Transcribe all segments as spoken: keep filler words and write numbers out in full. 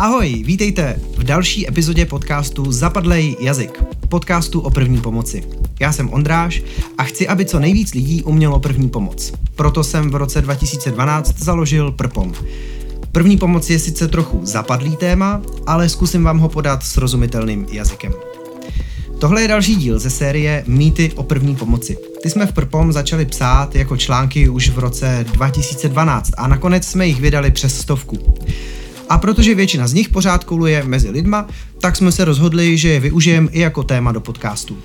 Ahoj, vítejte v další epizodě podcastu Zapadlej jazyk, podcastu o první pomoci. Já jsem Ondráš a chci, aby co nejvíc lidí umělo první pomoc. Proto jsem v roce dva tisíce dvanáct založil Prpom. První pomoc je sice trochu zapadlý téma, ale zkusím vám ho podat srozumitelným jazykem. Tohle je další díl ze série Mýty o první pomoci. Ty jsme v Prpom začali psát jako články už v roce dva tisíce dvanáct a nakonec jsme jich vydali přes stovku. A protože většina z nich pořád koluje mezi lidma, tak jsme se rozhodli, že je využijeme i jako téma do podcastu.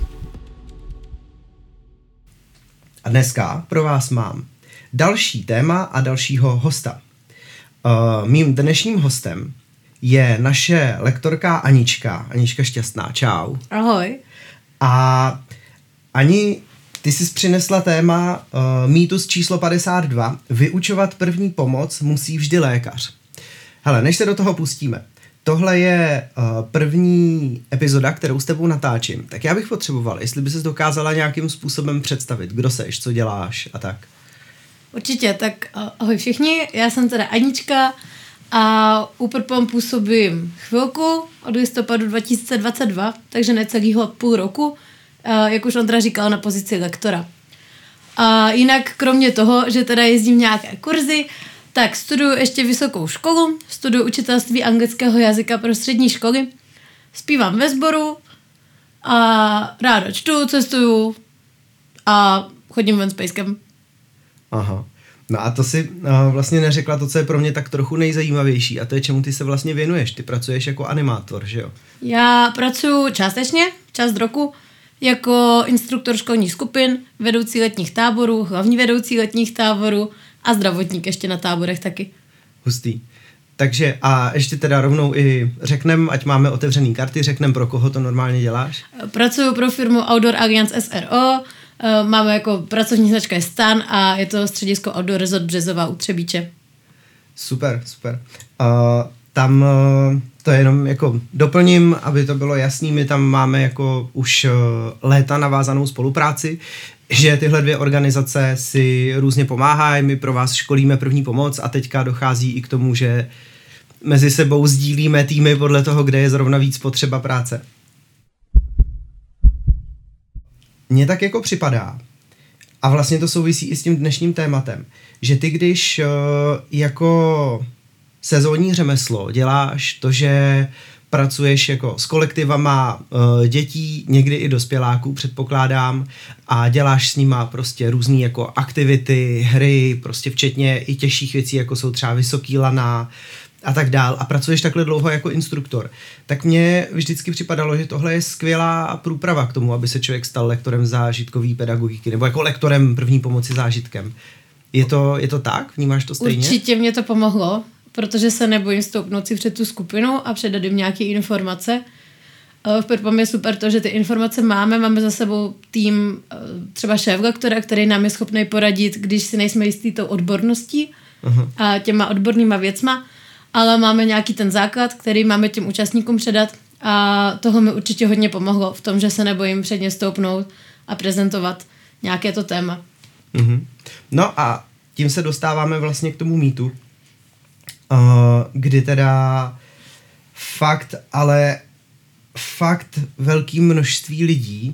A dneska pro vás mám další téma a dalšího hosta. Uh, mým dnešním hostem je naše lektorka Anička. Anička Šťastná, čau. Ahoj. A Ani, ty jsi přinesla téma uh, mýtus číslo padesát dva. Vyučovat první pomoc musí vždy lékař. Hele, než se do toho pustíme, tohle je uh, první epizoda, kterou s tebou natáčím, tak já bych potřeboval, jestli by ses dokázala nějakým způsobem představit, kdo seš, co děláš a tak. Určitě, tak ahoj všichni, já jsem teda Anička a u Prpom působím chvilku od listopadu dva tisíce dvacet dva, takže necelýho půl roku, jak už Ondra říkal, na pozici lektora. A jinak kromě toho, že teda jezdím nějaké kurzy, tak studuju ještě vysokou školu, studuju učitelství anglického jazyka pro střední školy, zpívám ve sboru a ráda čtu, cestuju a chodím ven s pejskem. Aha. No a to si uh, vlastně neřekla to, co je pro mě tak trochu nejzajímavější, a to je, čemu ty se vlastně věnuješ. Ty pracuješ jako animátor, že jo? Já pracuji částečně, část roku, jako instruktor školních skupin, vedoucí letních táborů, hlavní vedoucí letních táborů a zdravotník ještě na táborech taky. Hustý. Takže a ještě teda rovnou i řeknem, ať máme otevřený karty, řeknem, pro koho to normálně děláš? Pracuji pro firmu Outdoor Alliance S R O, máme jako pracovní značka je Stan a je to středisko Outdoor Resort Březová u Třebíče. Super, super. Uh, tam uh, to jenom jako doplním, aby to bylo jasný, my tam máme jako už uh, léta navázanou spolupráci, že tyhle dvě organizace si různě pomáhají, my pro vás školíme první pomoc a teďka dochází i k tomu, že mezi sebou sdílíme týmy podle toho, kde je zrovna víc potřeba práce. Mně tak jako připadá, a vlastně to souvisí i s tím dnešním tématem, že ty když uh, jako sezónní řemeslo děláš to, že pracuješ jako s kolektivama uh, dětí, někdy i dospěláků, předpokládám, a děláš s nima prostě různý jako aktivity, hry, prostě včetně i těžších věcí, jako jsou třeba vysoký lana a tak dál, a pracuješ takhle dlouho jako instruktor, tak mně vždycky připadalo, že tohle je skvělá průprava k tomu, aby se člověk stal lektorem zážitkové pedagogiky, nebo jako lektorem první pomoci zážitkem. Je to, je to tak? Vnímáš to stejně? Určitě mě to pomohlo, protože se nebojím stoupnout si před tu skupinu a předat jim nějaké informace. V Prpom je super to, že ty informace máme, máme za sebou tým třeba šéflektora, který nám je schopný poradit, když si nejsme jistý tou odborností uh-huh. a těma odbornýma věcma, ale máme nějaký ten základ, který máme těm účastníkům předat, a toho mi určitě hodně pomohlo v tom, že se nebojím před ně stoupnout a prezentovat nějaké to téma. Uh-huh. No a tím se dostáváme vlastně k tomu mýtu, uh, kdy teda fakt, ale fakt velké množství lidí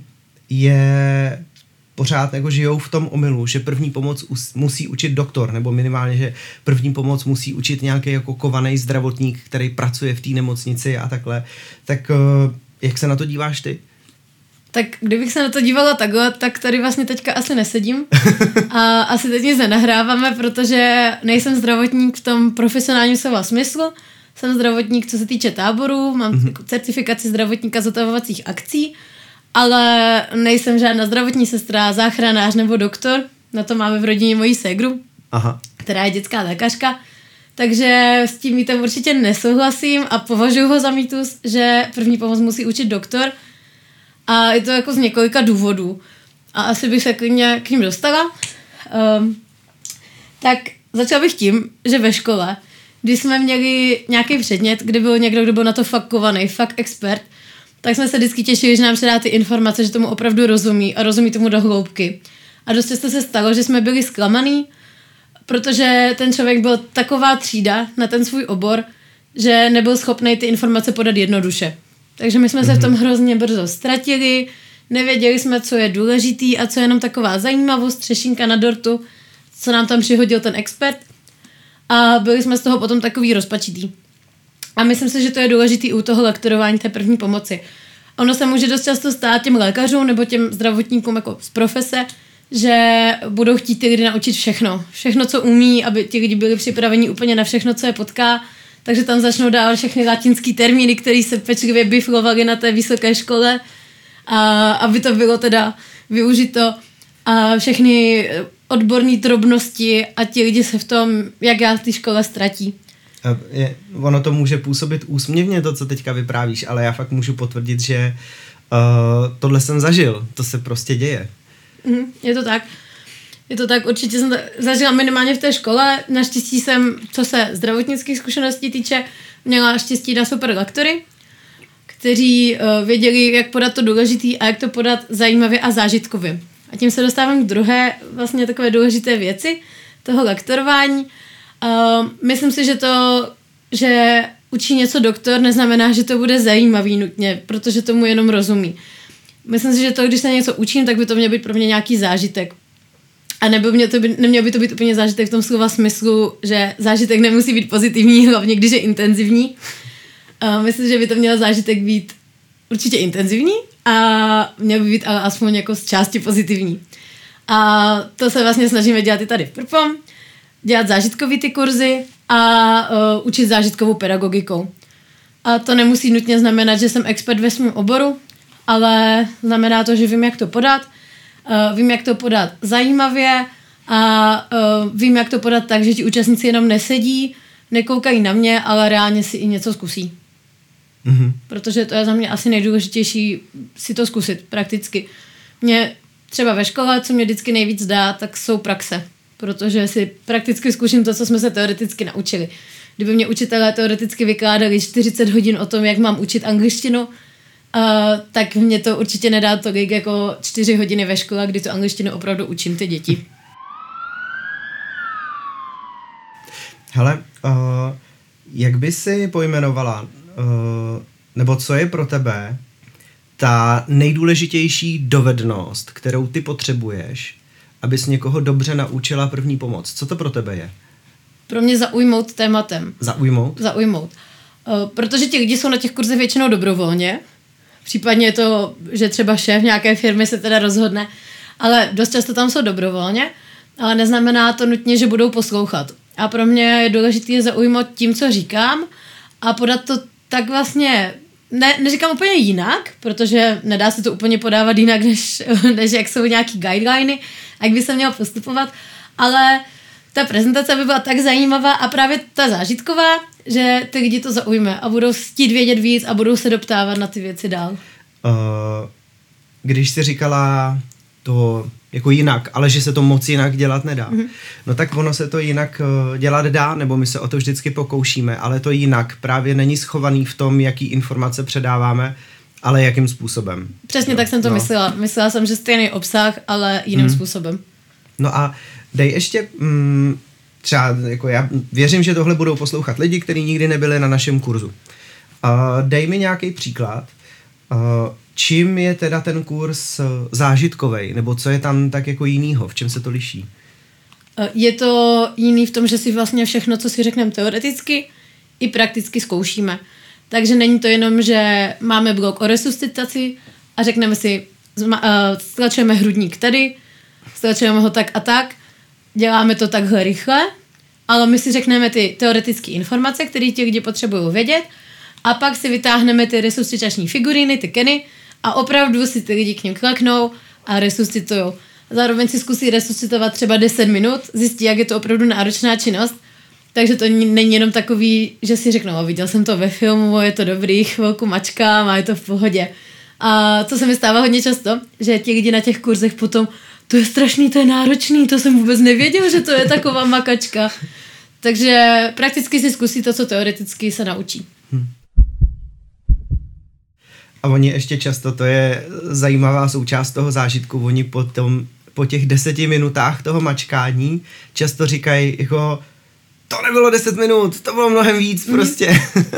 je pořád jako žijou v tom omylu, že první pomoc musí učit doktor, nebo minimálně, že první pomoc musí učit nějaký jako kovaný zdravotník, který pracuje v té nemocnici a takhle. Tak jak se na to díváš ty? Tak kdybych se na to dívala takhle, tak tady vlastně teďka asi nesedím a asi teď nic nenahráváme, protože nejsem zdravotník v tom profesionálním slova smyslu. Jsem zdravotník, co se týče táboru, mám mm-hmm. certifikaci zdravotníka zotavovacích akcí, ale nejsem žádná zdravotní sestra, záchranář nebo doktor. Na to máme v rodině moji ségru, Aha. která je dětská lékařka. Takže s tím mýtem určitě nesouhlasím a považuji ho za mýtus, že první pomoc musí učit doktor. A je to jako z několika důvodů. A asi bych se klidně k ním dostala. Um, tak začala bych tím, že ve škole, když jsme měli nějaký předmět, kde byl někdo, kdo byl na to fakt kovaný, fakt expert, tak jsme se vždycky těšili, že nám předá ty informace, že tomu opravdu rozumí a rozumí tomu do hloubky. A dost často se stalo, že jsme byli zklamaný, protože ten člověk byl taková třída na ten svůj obor, že nebyl schopný ty informace podat jednoduše. Takže my jsme mm-hmm. se v tom hrozně brzo ztratili, nevěděli jsme, co je důležitý a co je jenom taková zajímavost, třešinka na dortu, co nám tam přihodil ten expert. A byli jsme z toho potom takový rozpačitý. A myslím si, že to je důležitý u toho lektorování té první pomoci. Ono se může dost často stát těm lékařům nebo těm zdravotníkům jako z profese, že budou chtít ty lidi naučit všechno. Všechno, co umí, aby ti lidi byli připraveni úplně na všechno, co je potká. Takže tam začnou dávat všechny latinský termíny, které se pečlivě biflovaly na té vysoké škole, a aby to bylo teda využito. A všechny odborné drobnosti a ti lidi se v tom, jak já v té škole, ztratí. Je, ono to může působit úsměvně, to, co teďka vyprávíš, ale já fakt můžu potvrdit, že uh, tohle jsem zažil. To se prostě děje. Mm, je to tak. Je to tak, určitě jsem to zažila minimálně v té škole. Naštěstí jsem, co se zdravotnických zkušeností týče, měla štěstí na super lektory, kteří uh, věděli, jak podat to důležitý a jak to podat zajímavě a zážitkově. A tím se dostávám k druhé vlastně takové důležité věci toho lektorování. Uh, myslím si, že to, že učí něco doktor, neznamená, že to bude zajímavý nutně, protože tomu jenom rozumí. Myslím si, že to, když se něco učím, tak by to měl být pro mě nějaký zážitek. A nebo mě to by, neměl by to být úplně zážitek v tom slova smyslu, že zážitek nemusí být pozitivní, hlavně když je intenzivní. Uh, myslím, že by to měl zážitek být určitě intenzivní a měl by být ale aspoň jako z části pozitivní. A to se vlastně snažíme dělat i tady v Prpom, dělat zážitkový ty kurzy a uh, učit zážitkovou pedagogikou. A to nemusí nutně znamenat, že jsem expert ve svém oboru, ale znamená to, že vím, jak to podat, uh, vím, jak to podat zajímavě a uh, vím, jak to podat tak, že ti účastníci jenom nesedí, nekoukají na mě, ale reálně si i něco zkusí. Mm-hmm. Protože to je za mě asi nejdůležitější si to zkusit prakticky. Mě třeba ve škole, co mě vždycky nejvíc dá, tak jsou praxe. Protože si prakticky zkusím to, co jsme se teoreticky naučili. Kdyby mě učitelé teoreticky vykládali čtyřicet hodin o tom, jak mám učit angličtinu, uh, tak mě to určitě nedá tolik jako čtyři hodiny ve škole, kdy tu angličtinu opravdu učím ty děti. Hele, uh, jak by si pojmenovala, uh, nebo co je pro tebe ta nejdůležitější dovednost, kterou ty potřebuješ, abys někoho dobře naučila první pomoc? Co to pro tebe je? Pro mě zaujmout tématem. Zaujmout? Zaujmout. Uh, protože ti lidi jsou na těch kurzech většinou dobrovolně. Případně je to, že třeba šéf nějaké firmy se teda rozhodne, ale dost často tam jsou dobrovolně, ale neznamená to nutně, že budou poslouchat. A pro mě je důležité je zaujmout tím, co říkám a podat to tak vlastně, ne, neříkám úplně jinak, protože nedá se to úplně podávat jinak, než, než jak jsou nějaký guideliny, jak by se mělo postupovat, ale ta prezentace by byla tak zajímavá a právě ta zážitková, že ty lidi to zaujme a budou chtít vědět víc a budou se doptávat na ty věci dál. Uh, když jsi říkala to jako jinak, ale že se to moc jinak dělat nedá. Mm-hmm. No tak ono se to jinak uh, dělat dá, nebo my se o to vždycky pokoušíme, ale to jinak právě není schovaný v tom, jaký informace předáváme, ale jakým způsobem. Přesně no, tak jsem to no. myslela. Myslela jsem, že stejný obsah, ale jiným mm. způsobem. No a dej ještě mm, třeba, jako já věřím, že tohle budou poslouchat lidi, kteří nikdy nebyli na našem kurzu. Uh, dej mi nějaký příklad, uh, čím je teda ten kurz zážitkovej, nebo co je tam tak jako jinýho, v čem se to liší? Je to jiný v tom, že si vlastně všechno, co si řekneme teoreticky, i prakticky zkoušíme. Takže není to jenom, že máme blok o resuscitaci a řekneme si, stlačujeme hrudník tady, stlačujeme ho tak a tak, děláme to takhle rychle, ale my si řekneme ty teoretické informace, které ti lidi potřebují vědět, a pak si vytáhneme ty resuscitační figuríny, ty keny, a opravdu si ty lidi k nim klaknou a resuscitujou. Zároveň si zkusí resuscitovat třeba deset minut, zjistí, jak je to opravdu náročná činnost. Takže to není jenom takový, že si řeknou, viděl jsem to ve filmu, je to dobrý, chvilku mačkám a je to v pohodě. A to se mi stává hodně často, že ti lidi na těch kurzech potom, to je strašný, to je náročný, to jsem vůbec nevěděl, že to je taková makačka. Takže prakticky si zkusí to, co teoreticky se naučí. Hmm. A oni ještě často, to je zajímavá součást toho zážitku, oni potom, po těch deseti minutách toho mačkání často říkají jako, to nebylo deset minut, to bylo mnohem víc prostě. Mm.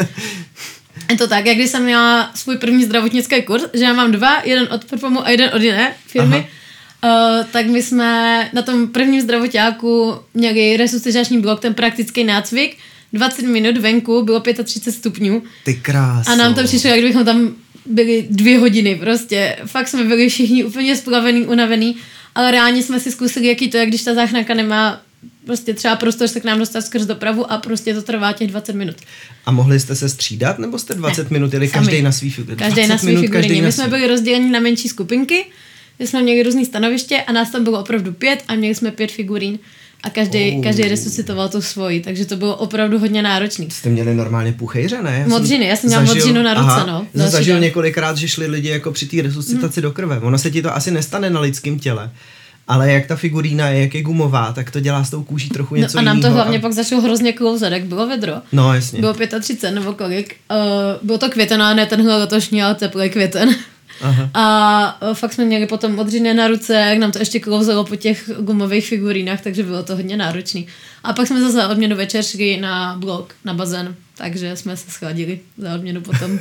Je to tak, jak když jsem měla svůj první zdravotnický kurz, že já mám dva, jeden od Performu a jeden od jiné firmy, uh, tak my jsme na tom prvním zdravoťáku měli resuscitační blok, ten praktický nácvik, dvacet minut venku, bylo třicet pět stupňů. Ty kráso. A nám to přišlo, jak kdybychom tam byli dvě hodiny prostě. Fakt jsme byli všichni úplně splavený, unavený, ale reálně jsme si zkusili, jaký to je, když ta záchranka nemá prostě třeba prostor se k nám dostat skrz dopravu a prostě to trvá těch dvacet minut. A mohli jste se střídat, nebo jste dvacet ne, minut jeli každý na svý figuríně? Každý na svý figuríně. My jsme byli rozděleni na menší skupinky, kde jsme měli různý stanoviště a nás tam bylo opravdu pět a měli jsme pět figurín a každý, oh. každý resuscitoval tu svoji, takže to bylo opravdu hodně náročný. Jste měli normálně puchejře, ne? Já modřiny, já jsem měla zažil, modřinu na ruce, aha, no. Já jsem zažil den. několikrát, že šli lidi jako při té resuscitaci hmm. do krve. Ono se ti to asi nestane na lidském těle. Ale jak ta figurína je, jak je gumová, tak to dělá s tou kůží trochu něco jiného. No a nám jinýho, to hlavně a... pak začalo hrozně klouzat, jak bylo vedro. No jasně. Bylo třicet pět nebo kolik. Uh, bylo to květen, ale ne tenhle letošní, ale teplý květen. Aha. A uh, fakt jsme měli potom modřiny na ruce, jak nám to ještě klouzalo po těch gumových figurínách, takže bylo to hodně náročný. A pak jsme zase za odměnu večer šli na blok, na bazén, takže jsme se schladili za odměnu potom.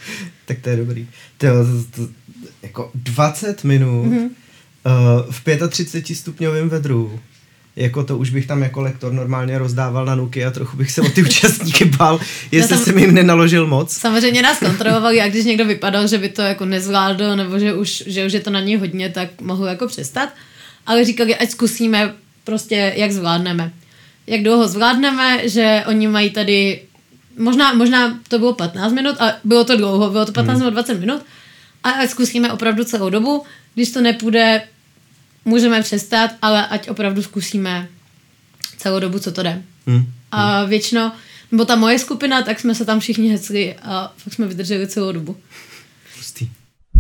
Tak to je dobrý. To, to, to, jako dvacet minut... Mm-hmm. Uh, v třicet pět stupňovém vedru. Jako to už bych tam jako lektor normálně rozdával na nuky a trochu bych se o ty účastníky bál, jestli no jsem jim nenaložil moc. Samozřejmě nás kontrolovali a když někdo vypadal, že by to jako nezvládl nebo že už, že už je to na něj hodně, tak mohl jako přestat. Ale říkali, ať zkusíme prostě, jak zvládneme. Jak dlouho zvládneme, že oni mají tady, možná, možná to bylo patnáct minut a bylo to dlouho, bylo to patnáct hmm. nebo dvacet minut a ať zkusíme opravdu celou dobu. Když to nepůjde, můžeme přestat, ale ať opravdu zkusíme celou dobu, co to jde. Hmm. A většinou, nebo ta moje skupina, tak jsme se tam všichni hecli a fakt jsme vydrželi celou dobu. Pustý.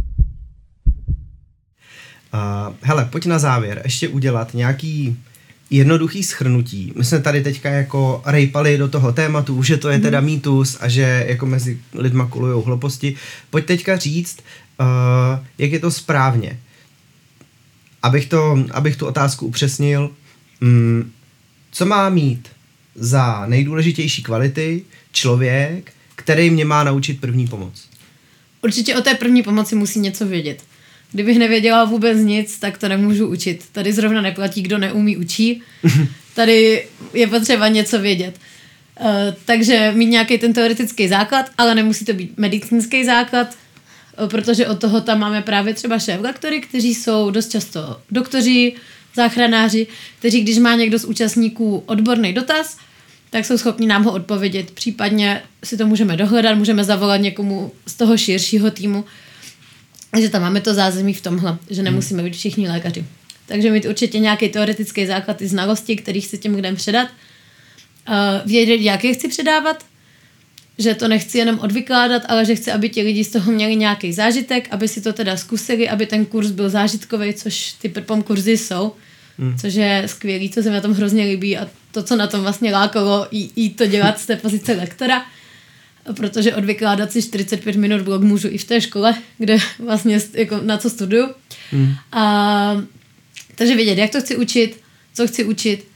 Uh, hele, pojď na závěr ještě udělat nějaký jednoduchý shrnutí. My jsme tady teďka jako rejpali do toho tématu, že to je teda mýtus a že jako mezi lidma kolujou hlouposti. Pojď teďka říct, uh, jak je to správně. Abych, to, abych tu otázku upřesnil, mm, co má mít za nejdůležitější kvality člověk, který mě má naučit první pomoc? Určitě o té první pomoci musí něco vědět. Kdybych nevěděla vůbec nic, tak to nemůžu učit. Tady zrovna neplatí, kdo neumí, učí. Tady je potřeba něco vědět. Uh, takže mít nějaký ten teoretický základ, ale nemusí to být medicínský základ, protože od toho tam máme právě třeba šéflektory, kteří jsou dost často doktoři, záchranáři, kteří, když má někdo z účastníků odborný dotaz, tak jsou schopni nám ho odpovědět. Případně si to můžeme dohledat, můžeme zavolat někomu z toho širšího týmu. Takže tam máme to zázemí v tomhle, že nemusíme být všichni lékaři. Takže mít určitě nějaký teoretický základ i znalosti, který chci těm lidem předat. Vědět, jak je chci předávat, že to nechci jenom odvykládat, ale že chci, aby ti lidi z toho měli nějaký zážitek, aby si to teda zkusili, aby ten kurz byl zážitkový, což ty perpom kurzy jsou, hmm. což je skvělý, co se mi na tom hrozně líbí a to, co na tom vlastně lákalo, i to dělat z té pozice lektora, protože odvykládat si čtyřicet pět minut blog můžu i v té škole, kde vlastně jako na co studuju. Hmm. A, takže vědět, jak to chci učit, co chci učit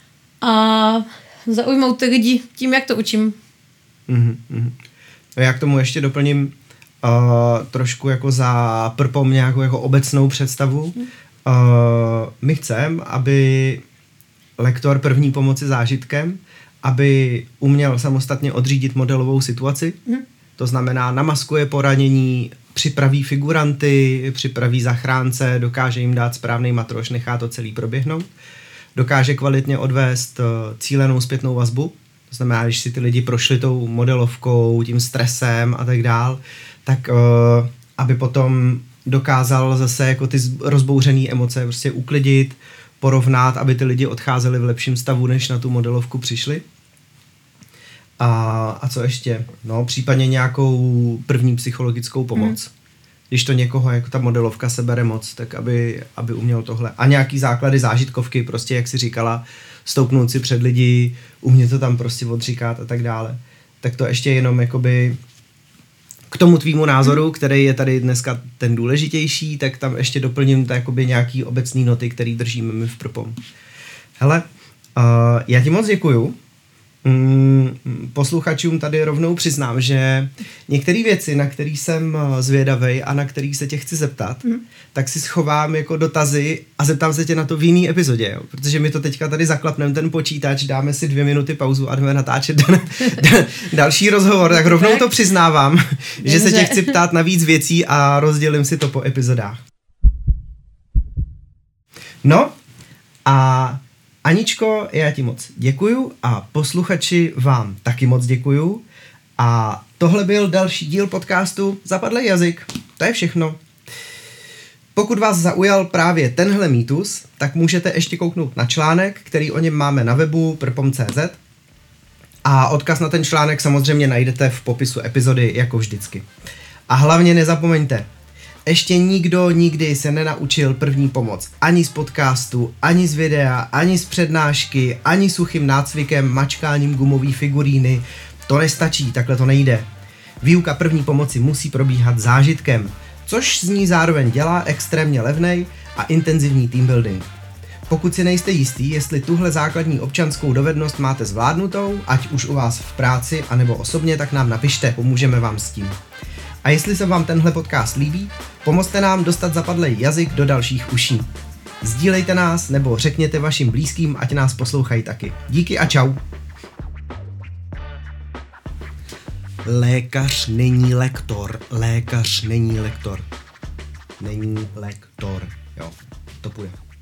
a zaujmout ty lidi tím, jak to učím. Mm-hmm. Já k tomu ještě doplním uh, trošku jako za prpom nějakou jako obecnou představu. Mm. Uh, my chceme, aby lektor první pomoci zážitkem, aby uměl samostatně odřídit modelovou situaci. Mm. To znamená, namaskuje poranění, připraví figuranty, připraví zachránce, dokáže jim dát správný matroš, nechá to celý proběhnout. Dokáže kvalitně odvést uh, cílenou zpětnou vazbu. To znamená, když si ty lidi prošli tou modelovkou, tím stresem a tak dál, tak uh, aby potom dokázal zase jako ty rozbouřené emoce prostě uklidit, porovnat, aby ty lidi odcházeli v lepším stavu, než na tu modelovku přišli. A, a co ještě? No, případně nějakou první psychologickou pomoc. Hmm. Když to někoho, jako ta modelovka sebere moc, tak aby, aby uměl tohle. A nějaký základy zážitkovky, prostě jak si říkala, stoupnout si před lidi, umět to tam prostě odříkat a tak dále. Tak to ještě jenom jakoby k tomu tvýmu názoru, který je tady dneska ten důležitější, tak tam ještě doplním to jakoby nějaký obecný noty, který držíme my v Prpom. Hele, uh, já ti moc děkuju. Mm, posluchačům tady rovnou přiznám, že některé věci, na které jsem zvědavej a na které se tě chci zeptat, mm. tak si schovám jako dotazy a zeptám se tě na to v jiný epizodě, jo? Protože my to teďka tady zaklapneme ten počítač, dáme si dvě minuty pauzu a jdeme natáčet další rozhovor, tak rovnou tak. to přiznávám, že se tě chci ptát na víc věcí a rozdělím si to po epizodách. No a Aničko, já ti moc děkuju a posluchači vám taky moc děkuju a tohle byl další díl podcastu Zapadlej jazyk. To je všechno. Pokud vás zaujal právě tenhle mýtus, tak můžete ještě kouknout na článek, který o něm máme na webu prpom tečka cé zet a odkaz na ten článek samozřejmě najdete v popisu epizody jako vždycky. A hlavně nezapomeňte, ještě nikdo nikdy se nenaučil první pomoc. Ani z podcastu, ani z videa, ani z přednášky, ani suchým nácvikem, mačkáním gumový figuríny. To nestačí, takhle to nejde. Výuka první pomoci musí probíhat zážitkem, což z ní zároveň dělá extrémně levnej a intenzivní teambuilding. Pokud si nejste jistý, jestli tuhle základní občanskou dovednost máte zvládnutou, ať už u vás v práci, anebo osobně, tak nám napište, pomůžeme vám s tím. A jestli se vám tenhle podcast líbí, pomozte nám dostat zapadlej jazyk do dalších uší. Sdílejte nás nebo řekněte vašim blízkým, ať nás poslouchají taky. Díky a čau. Lékař není lektor. Lékař není lektor. Není lektor. Jo, to půjde.